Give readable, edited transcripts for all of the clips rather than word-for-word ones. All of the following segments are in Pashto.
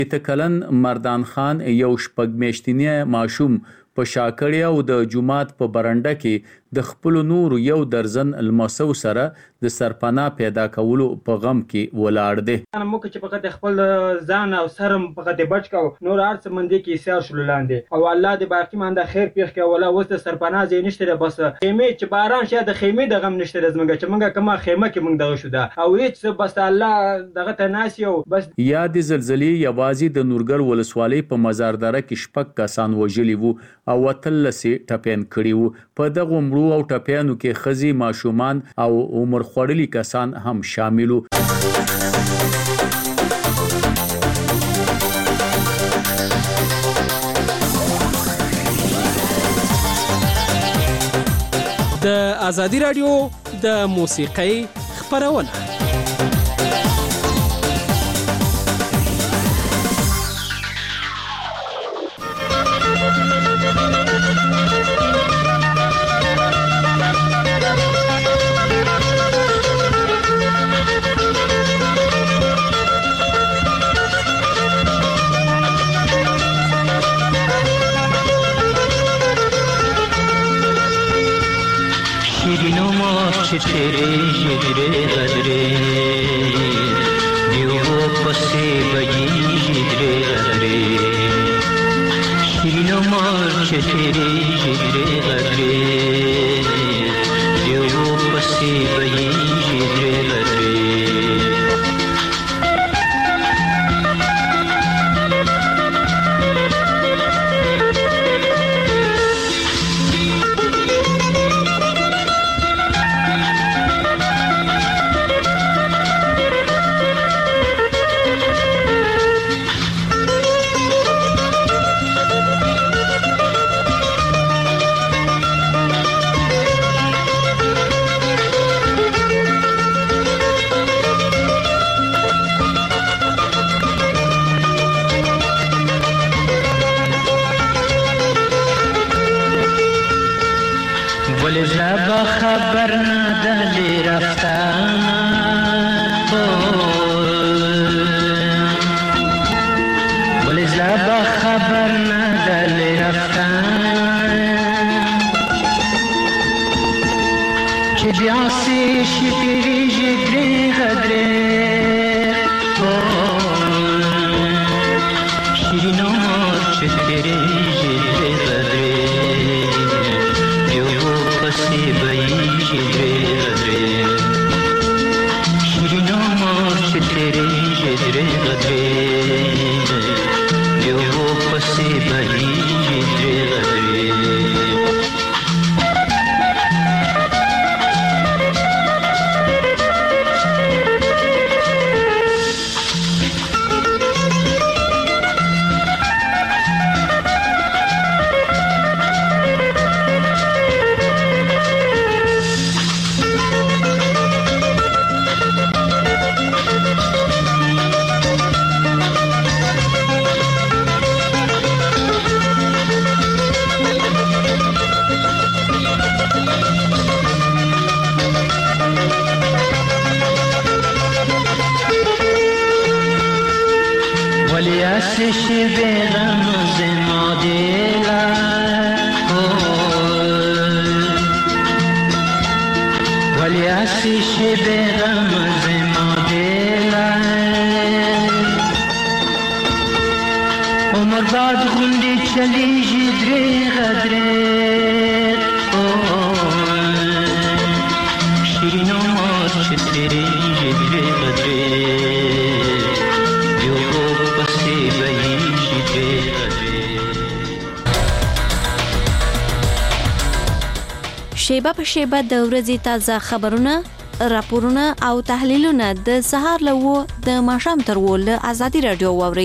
کلن مردان خان یو شپږ میاشتنی ماشوم په شاکړې او د جومات په برنډه کې د خپل نور یو درزن لمسو سره د سرپناه پیدا کولو په غم کې ولاړ دی. انا مو چې فقط خپل ځان او سرم فقط بچ کو نور ارڅ مندي کې سیار شول لاندې او الله دې باقی مانده خیر پیښ کې ولا وست سرپناه زې نشته بس خیمه چې باران شه د خیمه د غم نشته زمګه چې منګه کما خیمه کې منګ دغه شو دا او هیڅ بس الله دغه ته ناس یو بس. یا د زلزلې یوازې د نورګل ولسوالۍ په مزاردره کې شپږ کسان وژلي وو او وتلسي ټپيان کړي وو. په دغه مړو او ټپيانو کې خزي ماشومان او عمر خوړلي کسان هم شامل وو. د ازادي رادیو د موسیقۍ خبرونه तेरे जिगरे गदरे दियो पसे बजी जिगरे गदरे शिनो मार्च तेरे जिगरे गदरे दियो पसे बजी जिगरे गदरे. خبر ندلی رفتن ولی زبا خبر ندلی رفتن که بیاسی شکری جگری غدره شیرین آمار چکری جگری غدره سی بئی جدرے غدرے شیرین مارچ تیرے جدرے غدرے جو پسی بئی جدرے غدرے. شیبه په شیبه د ورځې تازه خبرونه، راپورونه او تحلیلونه د سهار له 9 د ماښام تر 10 له ازادي رادیو واورئ.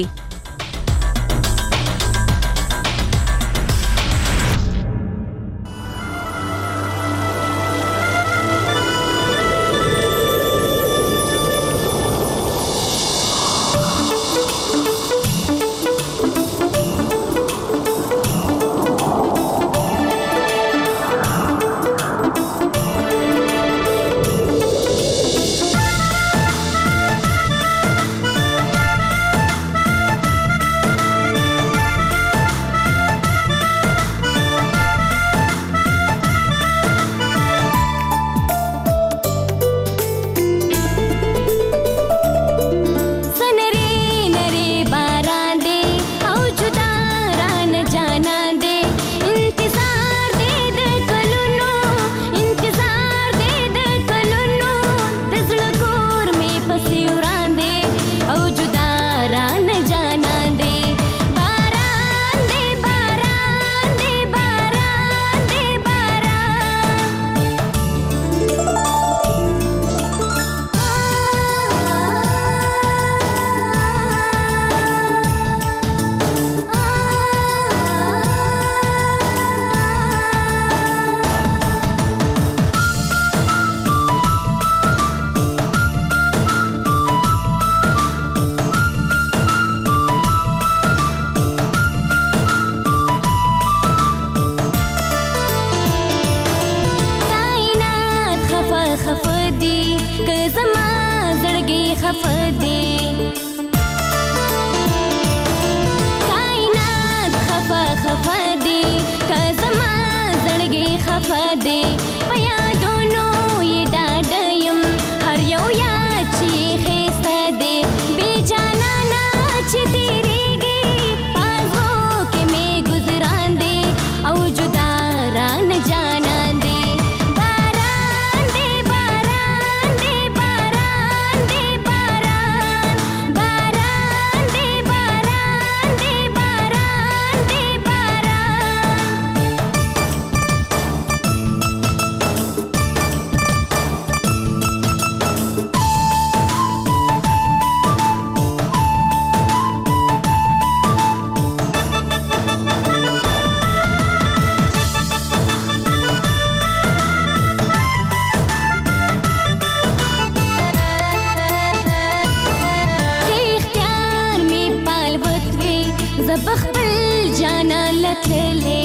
زبخبل جانا لتللي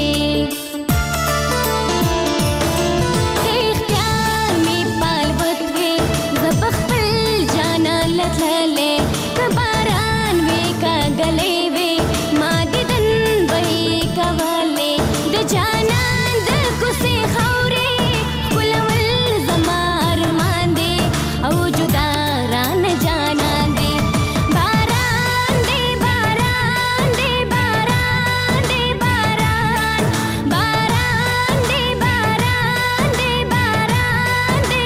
اختیار می پال وتوي زبخبل جانا لتللي کباران وی کا گلې وی ما دیدن وی کواله د جانان د کوسي خوري ولول زمار مان دي او جدا ران جانان دي باران دي باران دي باران دي باران باران دي باران دي باران دي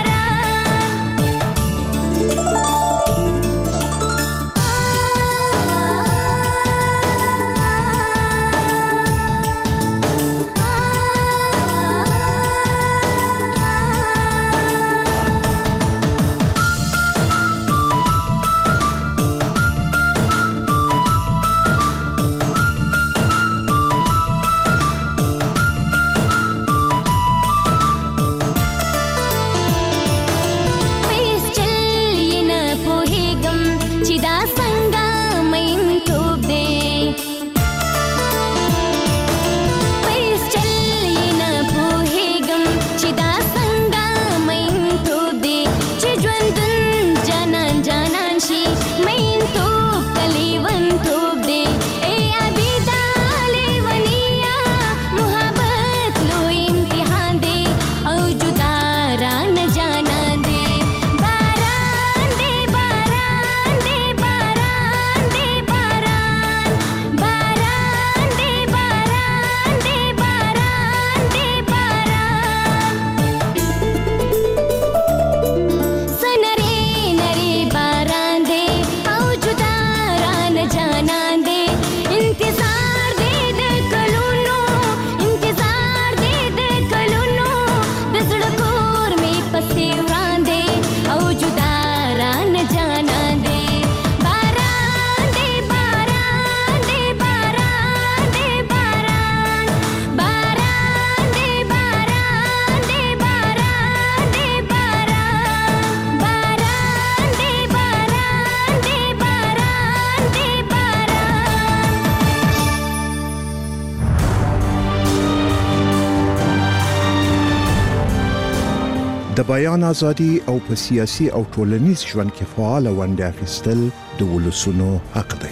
پیس چلی نه پوهیږم چې دا څنګه مینتوب دی پیس چلی نه پوهیږم چې دا څنګه مینتوب دی چې ژوندون جانان جانان شي مینتوب کلیونتوب دی ای عبیدا لیونیا محبت لوی امتحان دی او جدا ران جانان دی باران دی باران دی باران دی باران باران دی باران دی باران دی باران سنری نری باران دی او جدا ران جانان دی انتظار دی د کلونو انتظار دی د کلونو د زړه کور می پسې وړاندې او جدا ران جانان دی باران دی باران دی باران دی باران باران دی باران دی باران دی باران باران دی باران دی باران دی د بیان ازادي او په سیاسي او ټولنیز ژوند کې فعال ونډه اخیستل د ولسونو حق دی.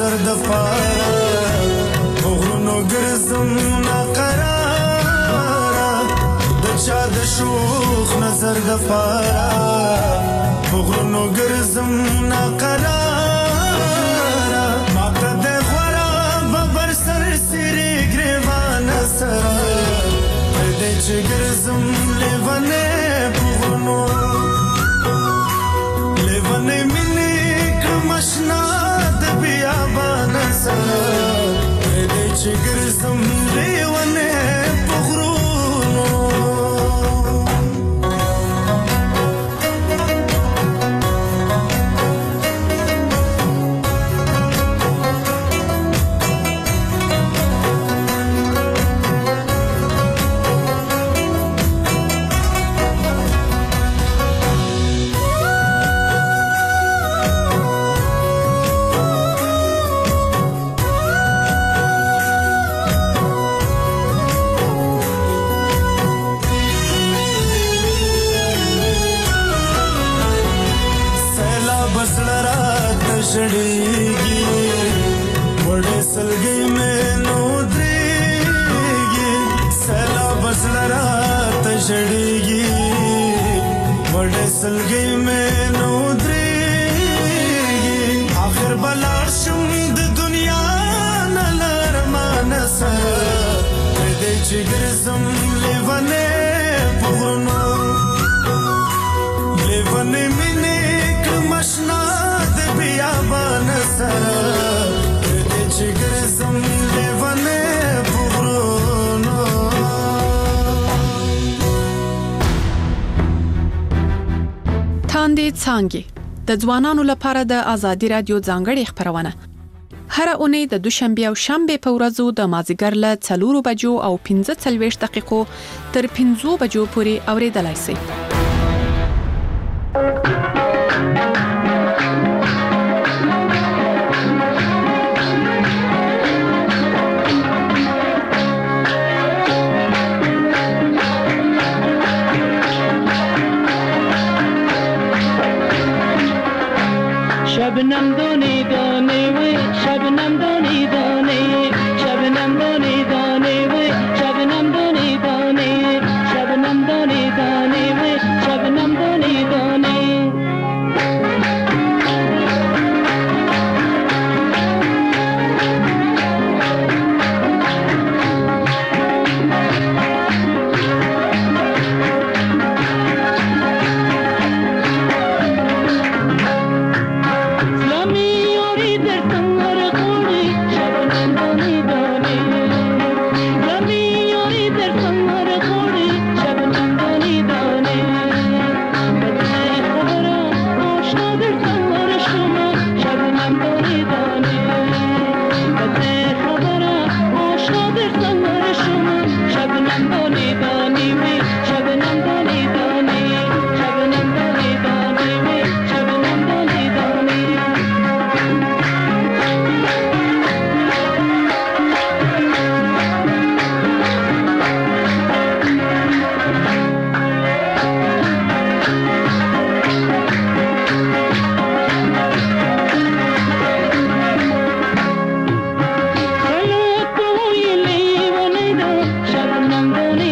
نظر د پاره غرونو ګرځم ناقراره د چا د شوخ نظر د پاره غرونو ګرځم ناقراره ماته د غورا ببر سر سری ګریوان سره دې چې ګرځم لیوانه غرونو لیوانه مینه کمشنا د بیابان سره دې چې ګرځم لیوانه شړېږي وړې سلګۍ مې نو درېږي سیلاب زړه راته شړېږي وړې سلګۍ مې نو درېږي آخر به لاړ شم د دنیا نه له ارمانه سره دې چې ګرځم لیونې په غرونو لیونې مینې کړم اشنا بیابان سره دې چې ګرځم لیوانه په غرونو. تاندې څانګې د ځوانانو لپاره د ازادي رادیو ځانګړې خبرونه هر اونۍ د دوشنبه او شنبه په ورځو د مازیګر له 4 بجو او 15 دقیقو تر 5 بجو پورې اوریدلای شئ. शबनम दोने दोने वे शबनम दोने दोने शबनम दोने दोने वे शबनम दोने दोने शबनम दोने दोने वे शबनम दोने दोने Shut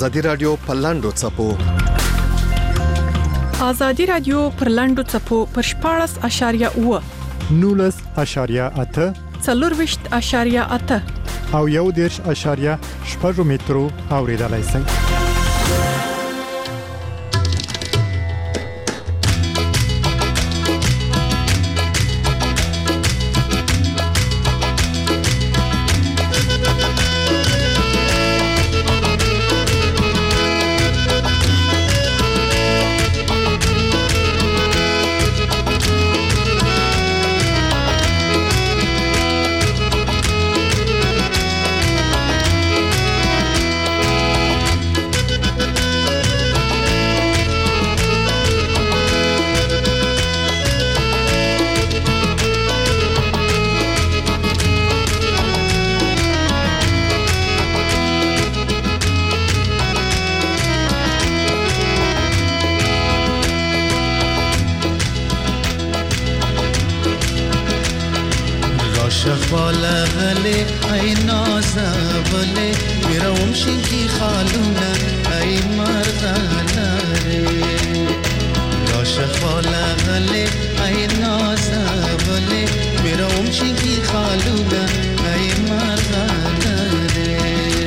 ازادي رادیو پلاندو چپو ازادي رادیو پر لاندو چپو پر 14.8 19.8 څلورويشت.8 او 1.8 مترو اوریدلای شئ. شخالغلي أي نازبلي يروم شنكي خالونا أي مرغلاري لا شخالغلي أي نازبلي يروم شنكي خالونا أي مرغلاري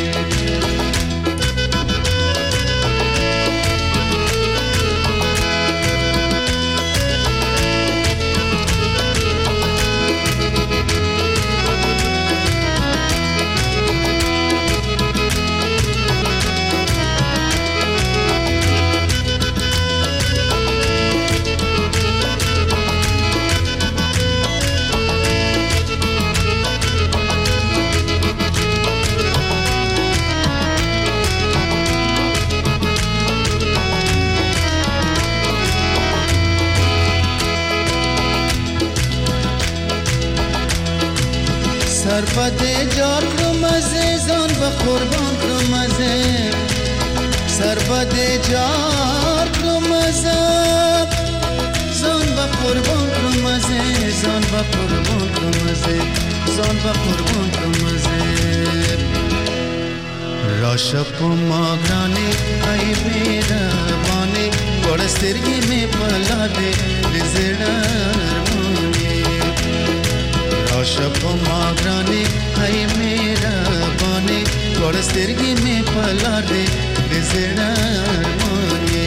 سربده جار کرمزه زان با قربان کرمزه سربده جار کرمزه زان با قربان کرمزه زان با قربان کرمزه زان با قربان کرمزه راشپ ماغرانی ای بیروانی گوڑسترگی میں پلا دے لزڑرمانی عاشق ماغرانی ای میربانی گوڑسترگی میں پلا دے لزڑرمانی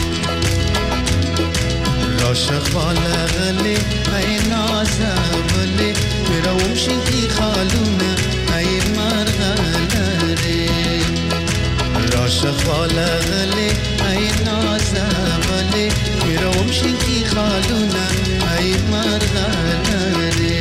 عاشق والغلی ای نازولی میرا ومشنکی خالونا ای مرغلری عاشق والغلی ای نازولی میرا ومشنکی خالونا ای مرغلری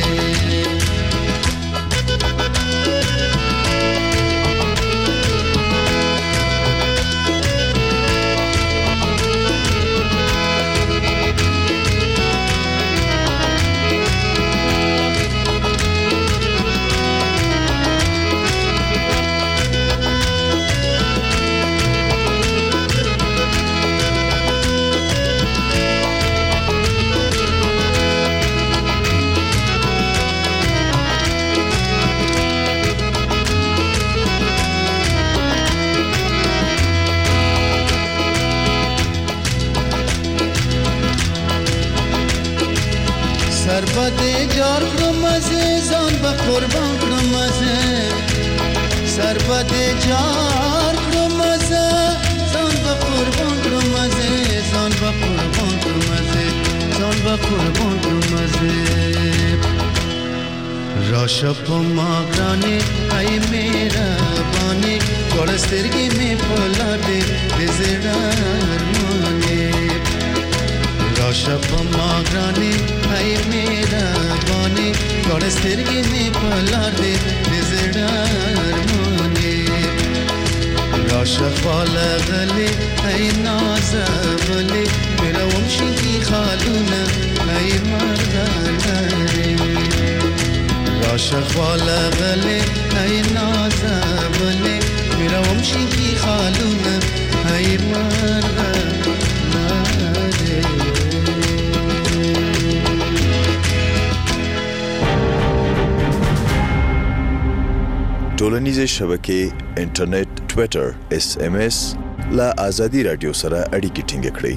سربده جار کرمزه زان با قربان کرمزه سربده جار کرمزه زان با قربان کرمزه زان با قربان کرمزه زان با قربان کرمزه راشپ ماغرانی ای میربانی گوڑسترگی میں پلا دے لزڑرمانی راشپ ماغرانی ای میربانی گوڑسترگی میں پلا دے لزڑرمانی راشپ والغلی ای نازولی میرا ومشنکی خالونا ای مرغلری راشق والغلی ای نازولی میرا ومشنکی خالونا ای مرغلری ټول ټولنیزې شبکې انټرنیټ ټوئیټر SMS لا آزادي رادیو سره اړیکې ټینګ کړئ.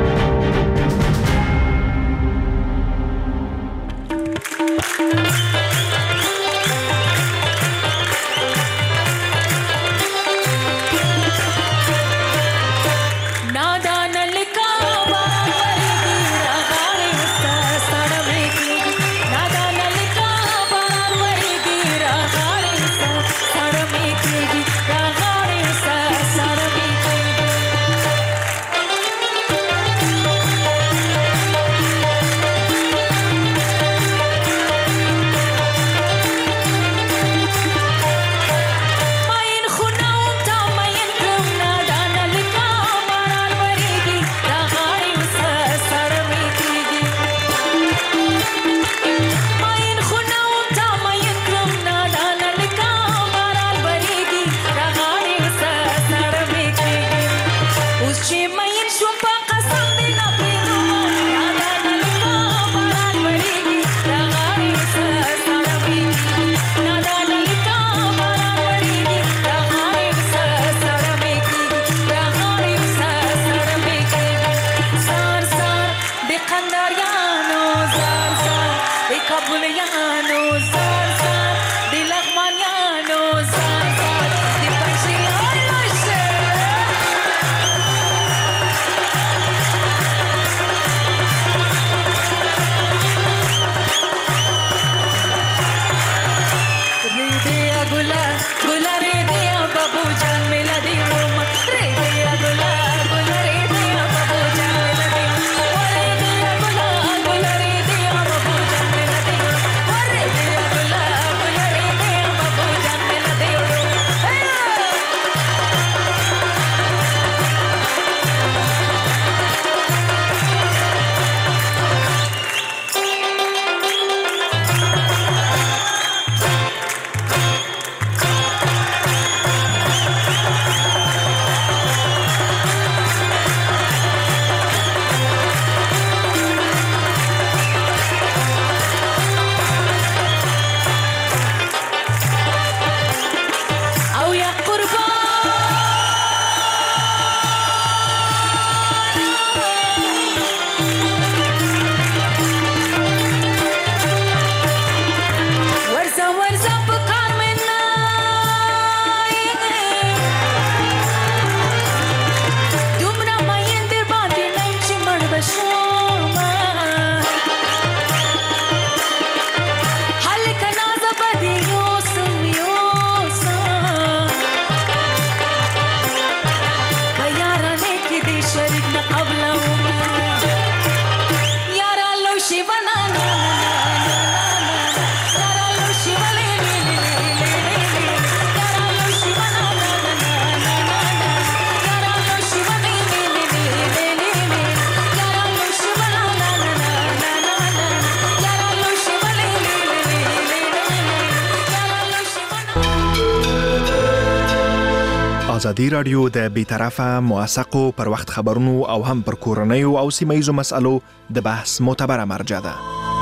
ازادي رادیو د بیطرفه موثقو پر وخت خبرونو او هم پر کورنیو او سیمه‌ییزو مسألو د بحث معتبره مرجع ده.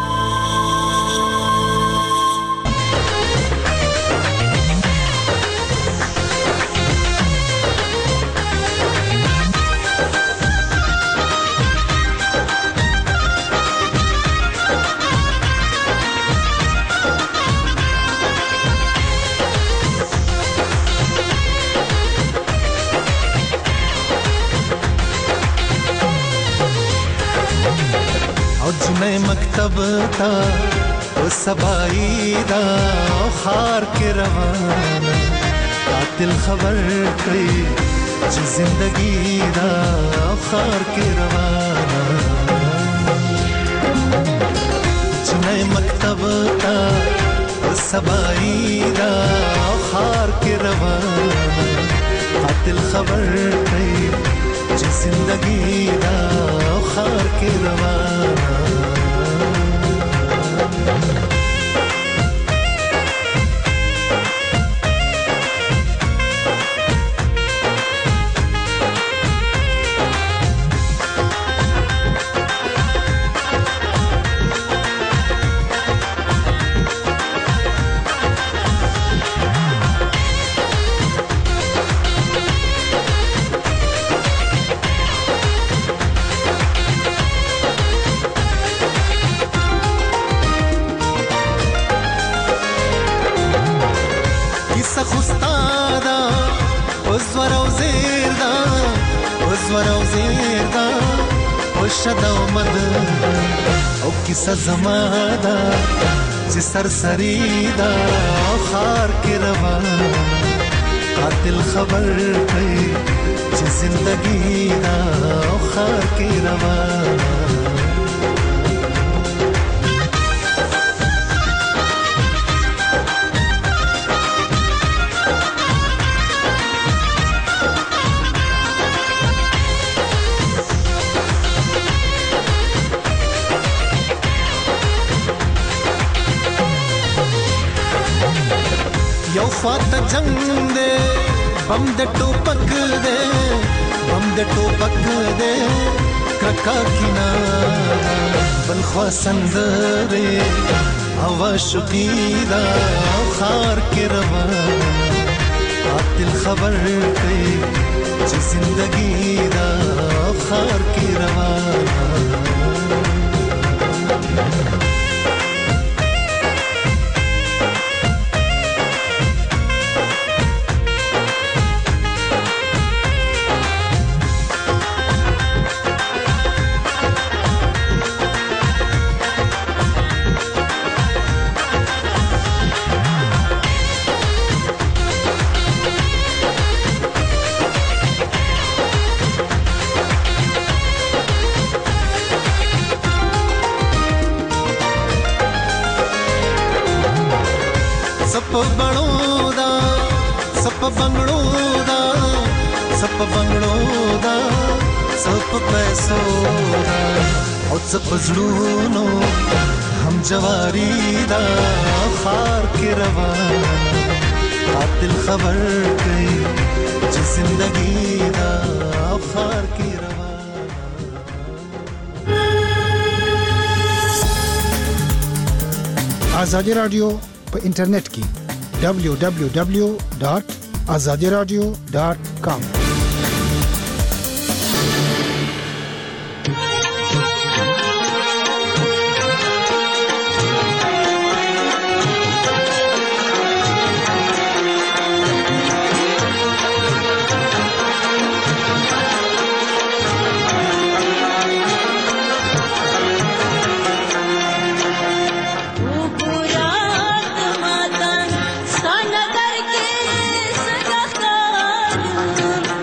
مکتب تا او سبایی دا خار کے روانہ قاتل خبر کړي چې زندگی دا خار کے روانہ جنې مکتب تا او سبایی دا خار کے روانہ قاتل خبر کړي چې زندگی دا خار کے روانہ ور او زیر دا خوشد او مد او کیسه زما دا چې سرسری دا او خار کې روان قاتل خبر کوي چې زندگی دا او خار کې روان یو فات جنگ دے بم د ټوپک دے بم د ټوپک دے کرکا کینا بل خوا سندره او شقیدا خار کې روان قاتل خبر کوي چې زندگی دا خار کې روان सप बंगड़ो दा सप पैसो दा और सप जड़ूनो हम जवारी दा खार के रवान कातिल खबर कई जी जिंदगी दा खार के रवान आजादी रेडियो पे इंटरनेट की www.azadiradio.com Sana dar ke sadaqat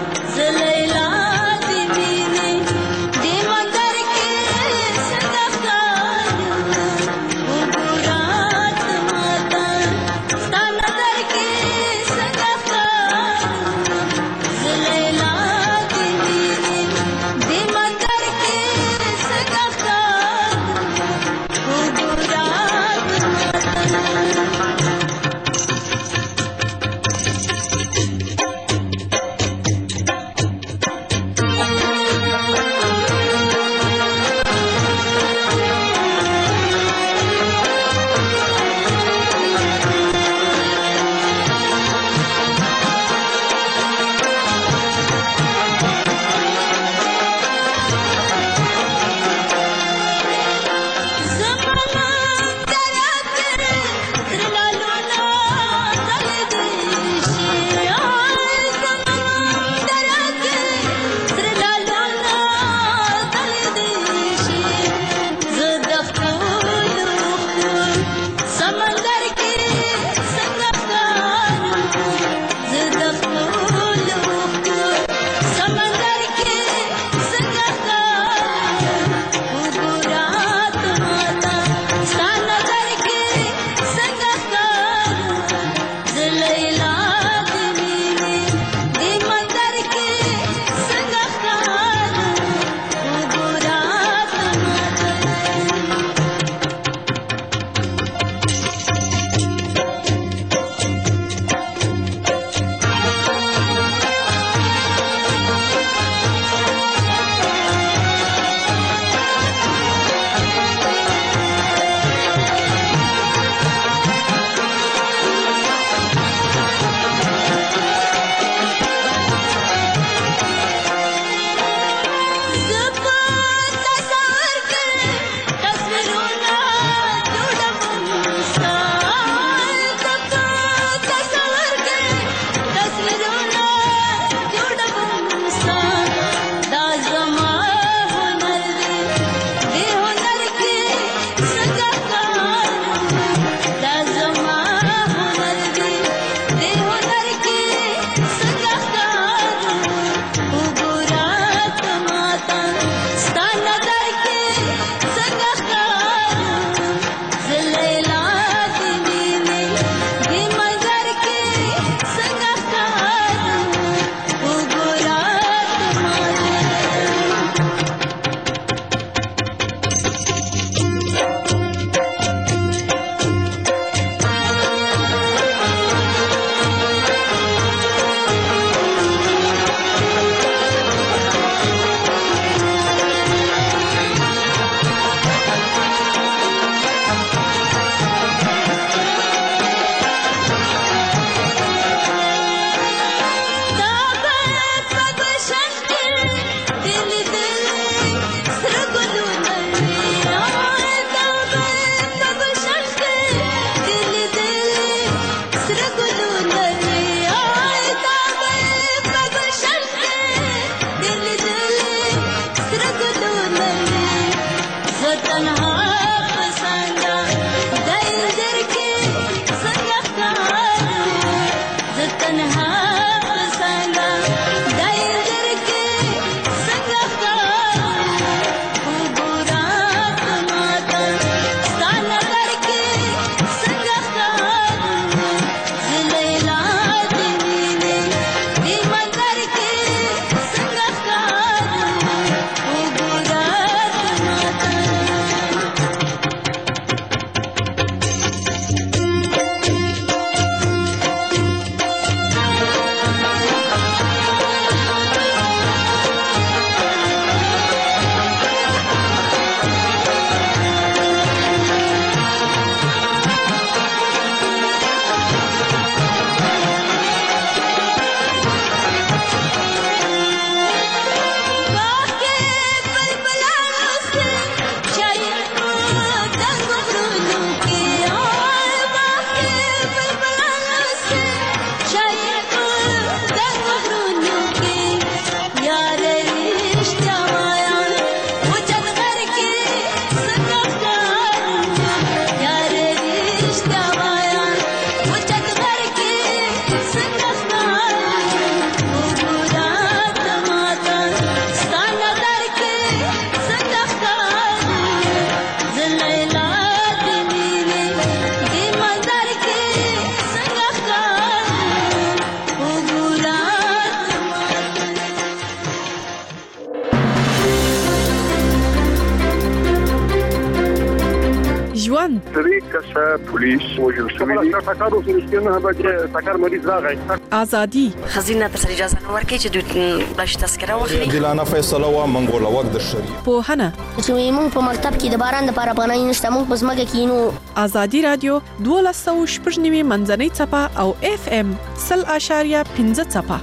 ژوند 3 کسه پولیس وژل شوي دي ټکر وسو نه به ټکر مریض راغی ازادي خزینه تر اجازه نه ورکړي چې دوی بلش تذکره واخلي عادلانه فیصله و منګول وخت د شریعت پوهنه چې موږ په مکتب کې د باران لپاره پناه نشته موږ په ځمکه کې نو ازادي رادیو 1299 منځنۍ چپه او FM 0.15 چپه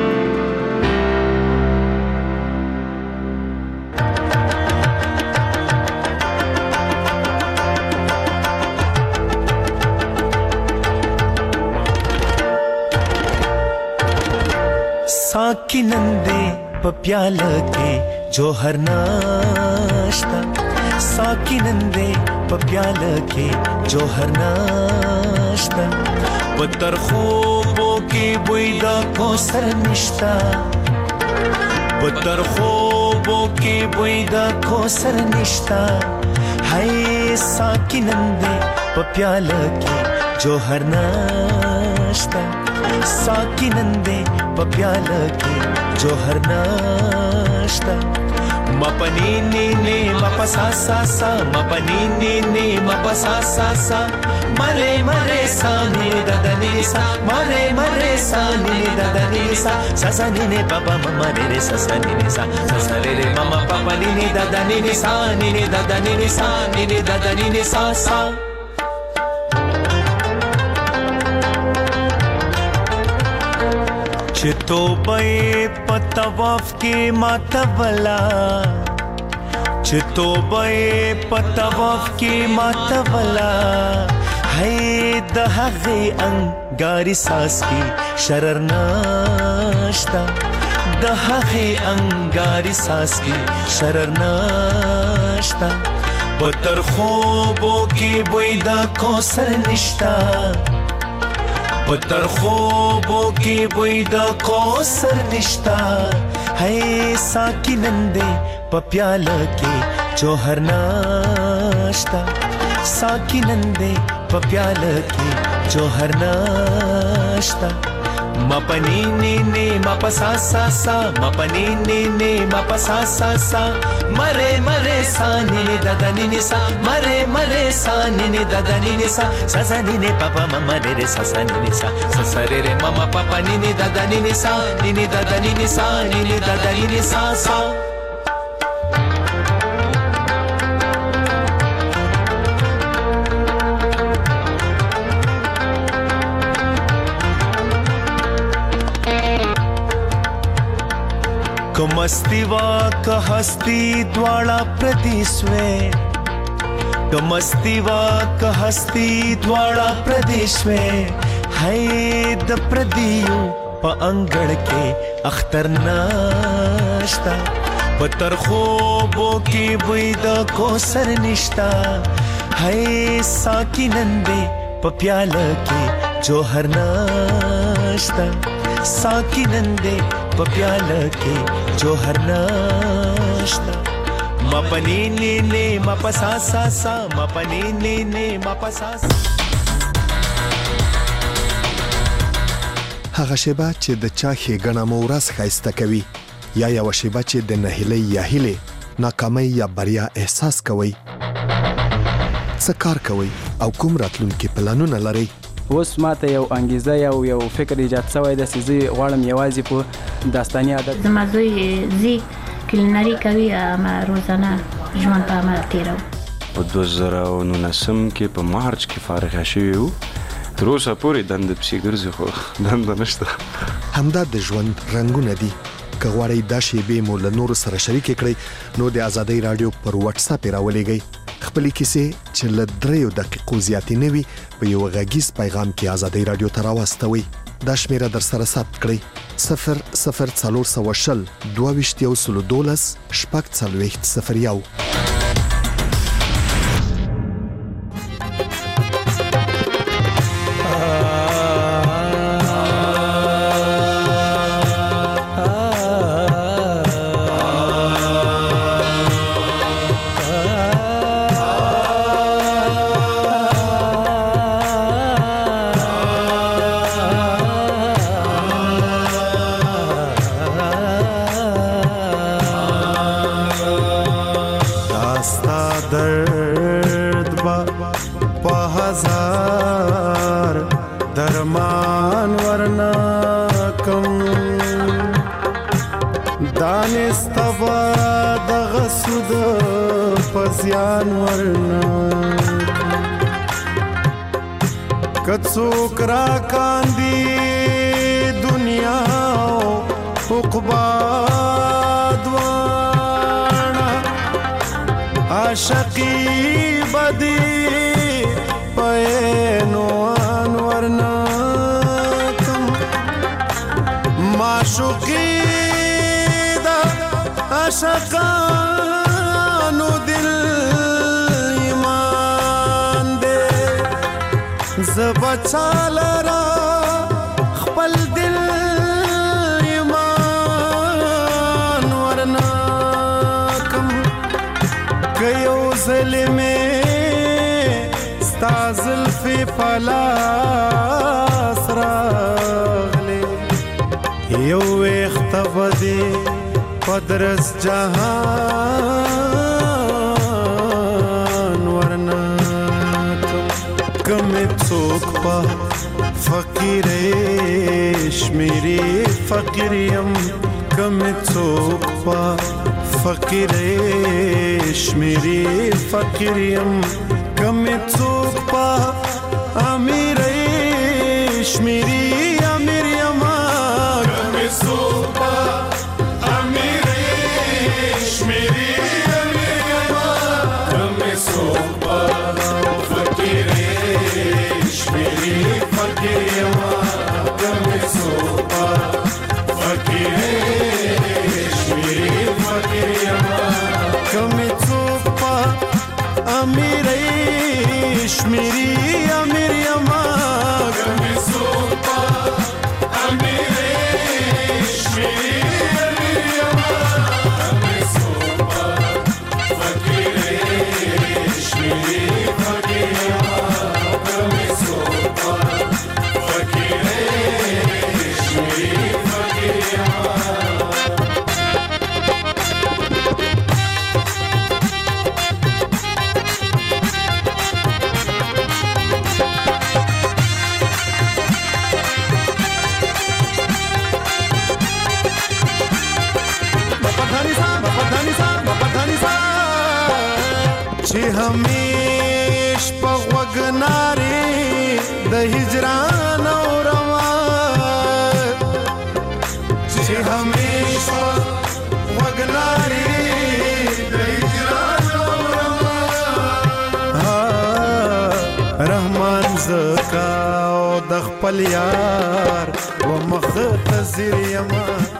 साकी नंदे पप्याल के जोहर नाश्ता साकी नंदे पप्याल के जोहर नाश्ता पत्थर خوبو के बुईदा कोसर निश्ता पत्थर خوبو के बुईदा कोसर निश्ता हाय साकी नंदे पप्याल के जोहर नाश्ता साकी नंदे पप्याल के जोहर नाश्ता मपनी ने मपसा सा सा मपनी ने मपसा सा सा मरे मरे सा ने ददनी सा मरे मरे सा ने ददनी सा सा ने पापा मम्मा रे सा ने सा रे मम्मा पापा ने ददनी ने सा ने ददनी ने सा ने ददनी ने सा सा चितो बे पतवाफ के मातवला चितो बे पतवाफ के मातवला है दहगे अंगारी सास की शरर नाश्ता दहगे अंगारी सास की शरर नाश्ता पत्थर خوبو की बुईदा कोसर निश्ता पत्थर خوبو की बुईदा कोसर निश्ता है साकी नंदे पप्याल के जोहर नाश्ता साकी नंदे पप्याल के जोहर नाश्ता मपनी ने मपसा सा सा मपनी ने मपसा सा सा मरे मरे सा ने ददनी ने सा मरे मरे सा ने ददनी ने सा सा ने पापा मम्मा रे सा ने सा रे मम्मा पापा ने ददनी ने सा ने ददनी ने सा ने ददनी ने सा सा कमस्ती वा कहस्ती द्वाड़ा प्रदेश में कमस्ती वा कहस्ती द्वाड़ा प्रदेश में है द प्रदियो प अंगड़ के अख्तर नाश्ता पत्थर خوبو की बुईदा कोसर निश्ता है साकी नंदे पप्याल के जोहर नाश्ता साकी नंदे पप्याल के जोहर नाश्ता मपनी ने मपसा सा सा मपनी ने मपसा هغه شیبه چې د چا ښېګڼه مو ورځ ښایسته کوي یا یوه شیبه چې د نهیلۍ یا هیلې ناکامۍ یا بریا احساس کوئ څه کار کوئ او کوم راتلونکي پلانونه لرئ اوس ماته یو انګیزه یو فکر ایجاد شوی دی چې زه غواړم یوازې په داستاني عادت زما زوی زی کلینري کوي ما روزانه ژوند په عمل تیرو په 2019 کې په مارچ کې فارغ شوی وو تر اوسه پورې دنده پسې ګرځي خو دنده نشته همدا د ژوند رنګونه دي که غواړئ دا شیبې مو له نورو سره شریکې کړئ نو د ازادۍ راډیو پر واتس اپ راولېږئ خپلې کیسې چې له 3 دقیقو زیاتې نه وي په یو غږیز پیغام کې ازادۍ راډیو ته راواستوئ دا شمیره در سره ثبت کړئ 00420 22 شپږ 4001 दर्द با په هزار درمان ورنا کم دانستبا دغه سود په زیان ورنا کڅوک را کاندي دنیا عقبا دوانا عاشقی بدی پینوان ورنا کم معشوقی دا عاشقانو دل ایمان دے زبچا لرا خپل دل ایمان ورنا کم کيو ظلمه ستا زلفی پلاس راغلی یو اختبدی پدرس جهان ورنا کم څوک په فقیر شمیری فقیریم کم څوک په فقیر شمیری فقیریم کم څوک په امیر شمیری امیر یما کم څوک په امیر شمیری امیر یما کم څوک په فقیر شمیری فقیر یما کم څوک په فقیر شمیری فقیر یما کم څوک په امیر شمیری امیر یما کم څوک په امیر شمیری امیر یما کم څوک په فقیر شمیری فقیر یما کم څوک په فقیر شمیری فقیر یما چې همیش په وګناري د هجران او روان چې همیش په وګناري د هجران او روان رحمان زکا او د خپل یار و مخ تزیر یما